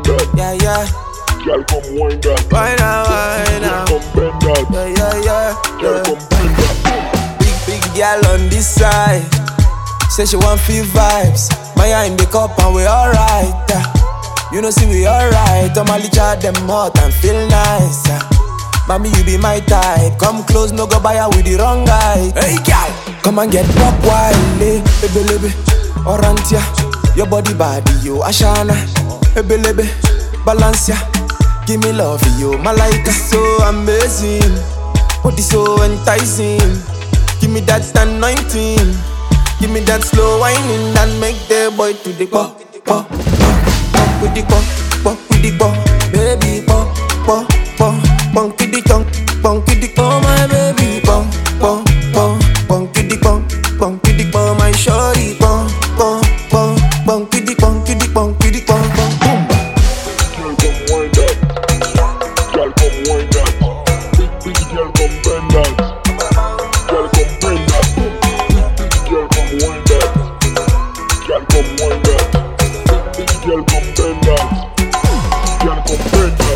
wind that. Yeah, yeah. Girl, come wind that. Why now, why now? Come bend that. Yeah, yeah, yeah. Girl, come bend that. Big girl on this side. Say she want feel vibes. Maya in the cup and we alright. You know see we alright. I'm only chat them hot and feel nice. Mommy you be my type. Come close, no go buy her with the wrong guy. Hey girl, come and get pop wild, baby, Orantia. Your body you Ashana. Baby, balance ya. Give me love you, Malaika. So amazing, body so enticing. Give me that anointing. Give me that slow whining that make the boy to the pop, pop, pop, pop with the pop, pop with the pop, baby pop, pop, pop, pop with the tongue, pop with the pop, my baby pop, pop, pop, pop with the pop, pop with the pop, my shorty pop, pop, pop, pop with the pop, with the pop, with the pop, pop, boom. Girl, come wind that. Girl, come wind that. Big girl, come bend that. Girl, come bend that. Girl, come wind that. Girl, come wind that. Girl, come bend that. Girl, come bend that.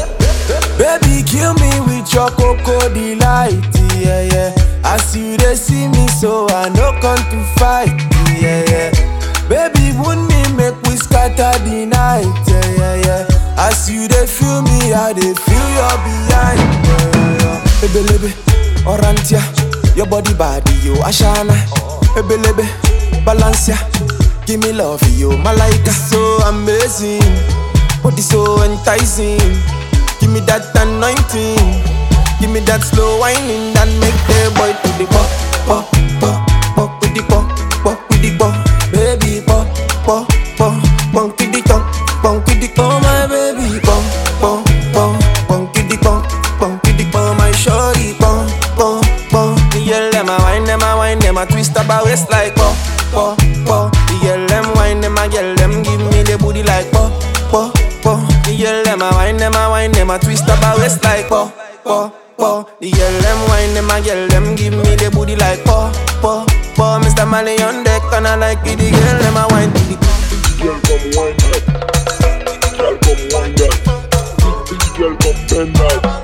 Baby, kill me with your cocoa delight, yeah, yeah. As you they see me, so I no come to fight, yeah, yeah. Baby, wound me, make we scatter the night, yeah, yeah, yeah. As you they feel me, I they feel your behind, yeah, yeah, yeah. Baby, Orantia, your body you Ashana. Baby, balance ya. Give me love you, Malaika. So amazing, body so enticing. Give me that anointing. Give me that slow whining that make the boy to the pop, pop, pop, pop with the pop, pop with the pop, baby pop, pop, pop, pop with the tongue, pop with the pop, my baby pop, pop, pop, pop with the pop, pop with the pop, my shorty pop, pop, pop. The girl them a wine, them a twist up a waist like pop, pop, pop. The girl them wine, them a girl them give me the booty like pop, pop, pop. The girl them a wine, them a twist up a waist like pop, pop, pop. The girl them wine, them a girl them give me the booty like pop, pop, pop. Mr. Mali on deck and I like it. The girl them a wine to the Girl, come wind that. Girl, come wind that. Girl, come bend that.